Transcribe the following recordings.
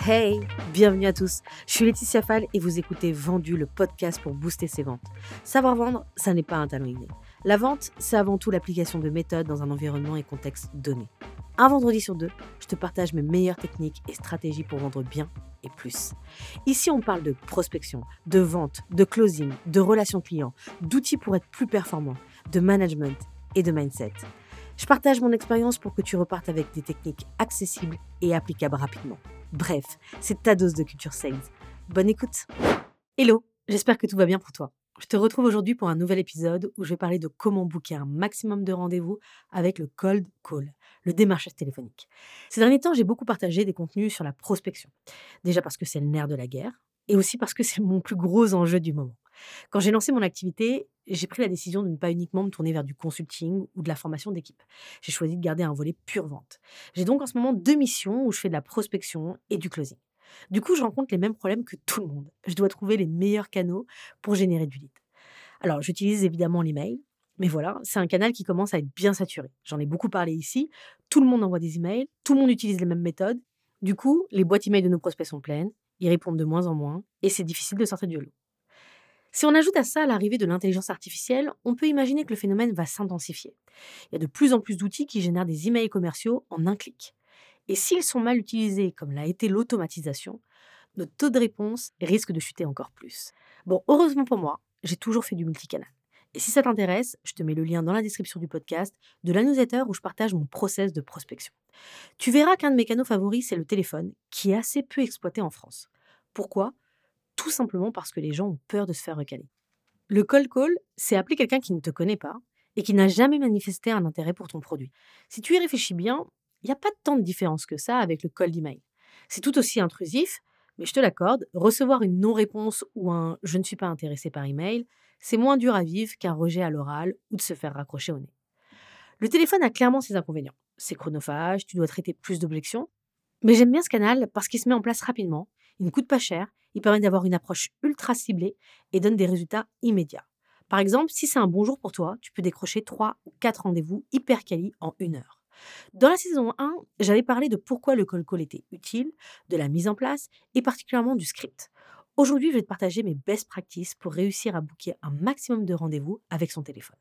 Hey, bienvenue à tous. Je suis Laetitia Fall et vous écoutez Vendu, le podcast pour booster ses ventes. Savoir vendre, ça n'est pas un talent inné. La vente, c'est avant tout l'application de méthodes dans un environnement et contexte donné. Un vendredi sur deux, je te partage mes meilleures techniques et stratégies pour vendre bien et plus. Ici, on parle de prospection, de vente, de closing, de relations clients, d'outils pour être plus performant, de management et de mindset. Je partage mon expérience pour que tu repartes avec des techniques accessibles et applicables rapidement. Bref, c'est ta dose de culture sales. Bonne écoute. Hello, j'espère que tout va bien pour toi. Je te retrouve aujourd'hui pour un nouvel épisode où je vais parler de comment booker un maximum de rendez-vous avec le cold call, le démarchage téléphonique. Ces derniers temps, j'ai beaucoup partagé des contenus sur la prospection. Déjà parce que c'est le nerf de la guerre et aussi parce que c'est mon plus gros enjeu du moment. Quand j'ai lancé mon activité, j'ai pris la décision de ne pas uniquement me tourner vers du consulting ou de la formation d'équipe. J'ai choisi de garder un volet pure vente. J'ai donc en ce moment 2 missions où je fais de la prospection et du closing. Du coup, je rencontre les mêmes problèmes que tout le monde. Je dois trouver les meilleurs canaux pour générer du lead. Alors, j'utilise évidemment l'email, mais voilà, c'est un canal qui commence à être bien saturé. J'en ai beaucoup parlé ici. Tout le monde envoie des emails, tout le monde utilise les mêmes méthodes. Du coup, les boîtes email de nos prospects sont pleines, ils répondent de moins en moins et c'est difficile de sortir du lot. Si on ajoute à ça l'arrivée de l'intelligence artificielle, on peut imaginer que le phénomène va s'intensifier. Il y a de plus en plus d'outils qui génèrent des emails commerciaux en un clic. Et s'ils sont mal utilisés, comme l'a été l'automatisation, notre taux de réponse risque de chuter encore plus. Bon, heureusement pour moi, j'ai toujours fait du multicanal. Et si ça t'intéresse, je te mets le lien dans la description du podcast de la newsletter où je partage mon process de prospection. Tu verras qu'un de mes canaux favoris, c'est le téléphone, qui est assez peu exploité en France. Pourquoi ? Tout simplement parce que les gens ont peur de se faire recaler. Le cold call, c'est appeler quelqu'un qui ne te connaît pas et qui n'a jamais manifesté un intérêt pour ton produit. Si tu y réfléchis bien, il n'y a pas tant de différence que ça avec le cold email. C'est tout aussi intrusif, mais je te l'accorde, recevoir une non-réponse ou un «je ne suis pas intéressé par email», c'est moins dur à vivre qu'un rejet à l'oral ou de se faire raccrocher au nez. Le téléphone a clairement ses inconvénients. C'est chronophage, tu dois traiter plus d'objections, mais j'aime bien ce canal parce qu'il se met en place rapidement, il ne coûte pas cher, il permet d'avoir une approche ultra ciblée et donne des résultats immédiats. Par exemple, si c'est un bon jour pour toi, tu peux décrocher 3 ou 4 rendez-vous hyper quali en 1 heure. Dans la saison 1, j'avais parlé de pourquoi le cold call était utile, de la mise en place et particulièrement du script. Aujourd'hui, je vais te partager mes best practices pour réussir à booker un maximum de rendez-vous avec son téléphone.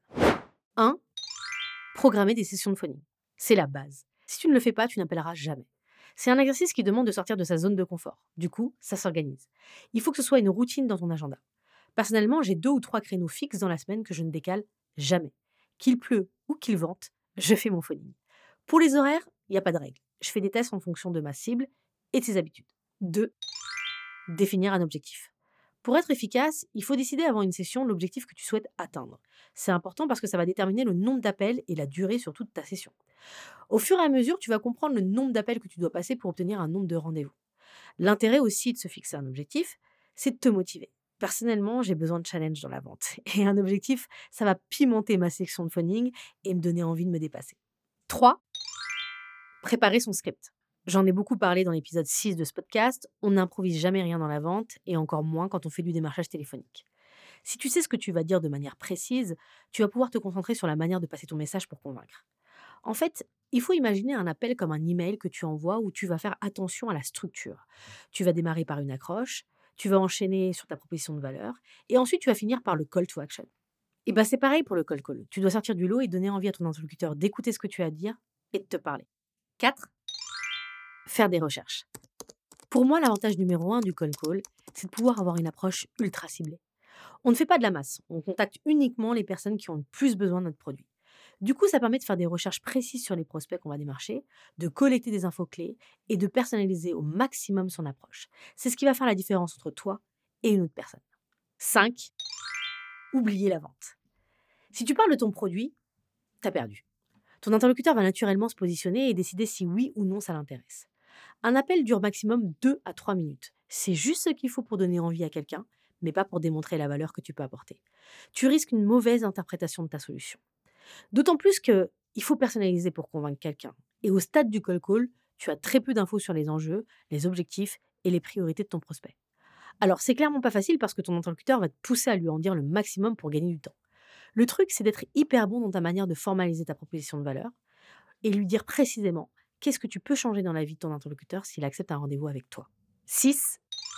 1. Programmer des sessions de phoning. C'est la base. Si tu ne le fais pas, tu n'appelleras jamais. C'est un exercice qui demande de sortir de sa zone de confort. Du coup, ça s'organise. Il faut que ce soit une routine dans ton agenda. Personnellement, j'ai 2 ou 3 créneaux fixes dans la semaine que je ne décale jamais. Qu'il pleut ou qu'il vente, je fais mon phoning. Pour les horaires, il n'y a pas de règle. Je fais des tests en fonction de ma cible et de ses habitudes. 2. Définir un objectif. Pour être efficace, il faut décider avant une session l'objectif que tu souhaites atteindre. C'est important parce que ça va déterminer le nombre d'appels et la durée sur toute ta session. Au fur et à mesure, tu vas comprendre le nombre d'appels que tu dois passer pour obtenir un nombre de rendez-vous. L'intérêt aussi de se fixer un objectif, c'est de te motiver. Personnellement, j'ai besoin de challenge dans la vente. Et un objectif, ça va pimenter ma section de phoning et me donner envie de me dépasser. 3. Préparer son script. J'en ai beaucoup parlé dans l'épisode 6 de ce podcast. On n'improvise jamais rien dans la vente et encore moins quand on fait du démarchage téléphonique. Si tu sais ce que tu vas dire de manière précise, tu vas pouvoir te concentrer sur la manière de passer ton message pour convaincre. En fait, il faut imaginer un appel comme un email que tu envoies où tu vas faire attention à la structure. Tu vas démarrer par une accroche, tu vas enchaîner sur ta proposition de valeur, et ensuite tu vas finir par le call to action. Et bien c'est pareil pour le call call. Tu dois sortir du lot et donner envie à ton interlocuteur d'écouter ce que tu as à dire et de te parler. 4. Faire des recherches. Pour moi, l'avantage numéro 1 du call call, c'est de pouvoir avoir une approche ultra ciblée. On ne fait pas de la masse, on contacte uniquement les personnes qui ont le plus besoin de notre produit. Du coup, ça permet de faire des recherches précises sur les prospects qu'on va démarcher, de collecter des infos clés et de personnaliser au maximum son approche. C'est ce qui va faire la différence entre toi et une autre personne. 5. Oublier la vente. Si tu parles de ton produit, t'as perdu. Ton interlocuteur va naturellement se positionner et décider si oui ou non ça l'intéresse. Un appel dure maximum 2 à 3 minutes. C'est juste ce qu'il faut pour donner envie à quelqu'un, mais pas pour démontrer la valeur que tu peux apporter. Tu risques une mauvaise interprétation de ta solution. D'autant plus que il faut personnaliser pour convaincre quelqu'un. Et au stade du call call, tu as très peu d'infos sur les enjeux, les objectifs et les priorités de ton prospect. Alors c'est clairement pas facile parce que ton interlocuteur va te pousser à lui en dire le maximum pour gagner du temps. Le truc, c'est d'être hyper bon dans ta manière de formaliser ta proposition de valeur et lui dire précisément qu'est-ce que tu peux changer dans la vie de ton interlocuteur s'il accepte un rendez-vous avec toi. 6.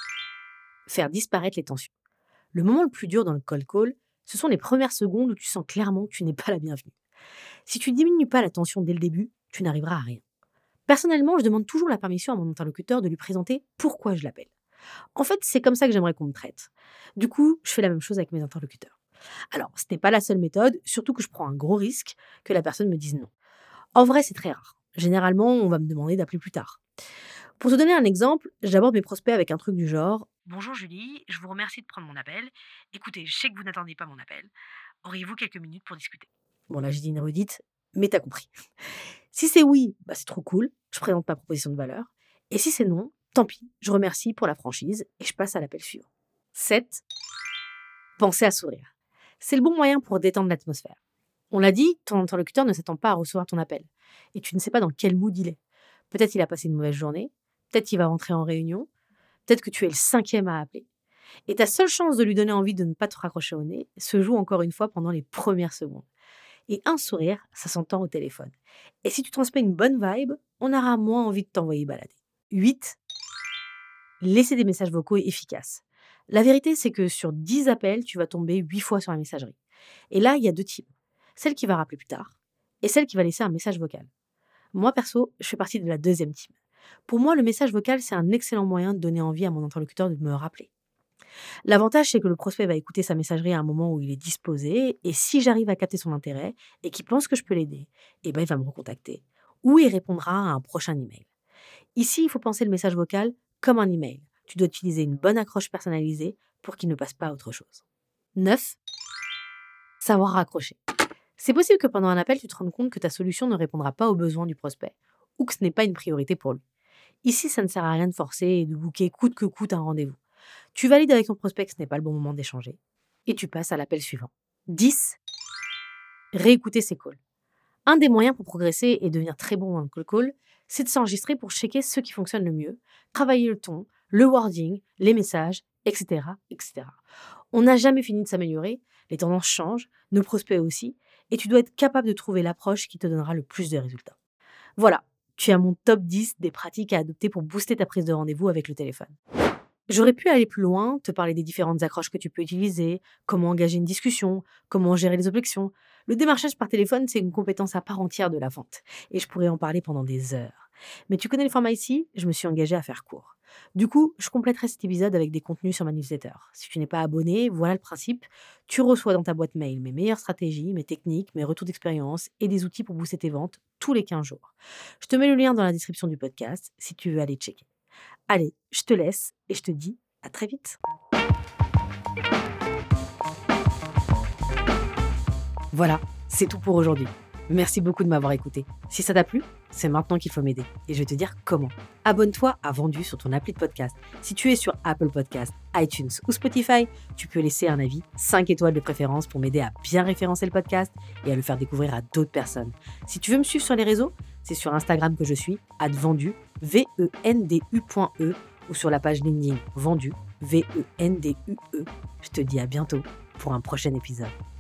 Faire disparaître les tensions. Le moment le plus dur dans le cold call, ce sont les premières secondes où tu sens clairement que tu n'es pas la bienvenue. Si tu diminues pas la tension dès le début, tu n'arriveras à rien. Personnellement, je demande toujours la permission à mon interlocuteur de lui présenter pourquoi je l'appelle. En fait, c'est comme ça que j'aimerais qu'on me traite. Du coup, je fais la même chose avec mes interlocuteurs. Alors, ce n'est pas la seule méthode, surtout que je prends un gros risque que la personne me dise non. En vrai, c'est très rare. Généralement, on va me demander d'appeler plus tard. Pour te donner un exemple, j'aborde mes prospects avec un truc du genre: Bonjour Julie, je vous remercie de prendre mon appel. Écoutez, je sais que vous n'attendez pas mon appel. Auriez-vous quelques minutes pour discuter? Bon, là, j'ai dit une redite, mais t'as compris. Si c'est oui, bah c'est trop cool, je présente ma proposition de valeur. Et si c'est non, tant pis, je remercie pour la franchise et je passe à l'appel suivant. 7. Pensez à sourire. C'est le bon moyen pour détendre l'atmosphère. On l'a dit, ton interlocuteur ne s'attend pas à recevoir ton appel. Et tu ne sais pas dans quel mood il est. Peut-être qu'il a passé une mauvaise journée, peut-être qu'il va rentrer en réunion, peut-être que tu es le 5e à appeler. Et ta seule chance de lui donner envie de ne pas te raccrocher au nez se joue encore une fois pendant les premières secondes. Et un sourire, ça s'entend au téléphone. Et si tu transmets une bonne vibe, on aura moins envie de t'envoyer balader. 8. Laisser des messages vocaux efficaces. La vérité, c'est que sur 10 appels, tu vas tomber 8 fois sur la messagerie. Et là, il y a 2 types. Celle qui va rappeler plus tard et celle qui va laisser un message vocal. Moi, perso, je fais partie de la deuxième team. Pour moi, le message vocal, c'est un excellent moyen de donner envie à mon interlocuteur de me rappeler. L'avantage, c'est que le prospect va écouter sa messagerie à un moment où il est disposé, et si j'arrive à capter son intérêt et qu'il pense que je peux l'aider, eh ben, il va me recontacter, ou il répondra à un prochain email. Ici, il faut penser le message vocal comme un email. Tu dois utiliser une bonne accroche personnalisée pour qu'il ne passe pas à autre chose. 9. Savoir raccrocher. C'est possible que pendant un appel, tu te rendes compte que ta solution ne répondra pas aux besoins du prospect, ou que ce n'est pas une priorité pour lui. Ici, ça ne sert à rien de forcer et de booker coûte que coûte un rendez-vous. Tu valides avec ton prospect que ce n'est pas le bon moment d'échanger, et tu passes à l'appel suivant. 10. Réécouter ses calls. Un des moyens pour progresser et devenir très bon dans le cold call, c'est de s'enregistrer pour checker ce qui fonctionne le mieux, travailler le ton, le wording, les messages, etc. etc. On n'a jamais fini de s'améliorer, les tendances changent, nos prospects aussi, et tu dois être capable de trouver l'approche qui te donnera le plus de résultats. Voilà, tu as mon top 10 des pratiques à adopter pour booster ta prise de rendez-vous avec le téléphone. J'aurais pu aller plus loin, te parler des différentes accroches que tu peux utiliser, comment engager une discussion, comment gérer les objections. Le démarchage par téléphone, c'est une compétence à part entière de la vente, et je pourrais en parler pendant des heures. Mais tu connais le format ici, je me suis engagée à faire court. Du coup, je compléterai cet épisode avec des contenus sur ma newsletter. Si tu n'es pas abonné, voilà le principe. Tu reçois dans ta boîte mail mes meilleures stratégies, mes techniques, mes retours d'expérience et des outils pour booster tes ventes tous les 15 jours. Je te mets le lien dans la description du podcast si tu veux aller checker. Allez, je te laisse et je te dis à très vite. Voilà, c'est tout pour aujourd'hui. Merci beaucoup de m'avoir écouté. Si ça t'a plu, c'est maintenant qu'il faut m'aider. Et je vais te dire comment. Abonne-toi à Vendu sur ton appli de podcast. Si tu es sur Apple Podcasts, iTunes ou Spotify, tu peux laisser un avis 5 étoiles de préférence pour m'aider à bien référencer le podcast et à le faire découvrir à d'autres personnes. Si tu veux me suivre sur les réseaux, c'est sur Instagram que je suis, @vendu, vendu.e, ou sur la page LinkedIn Vendu, VENDUE. Je te dis à bientôt pour un prochain épisode.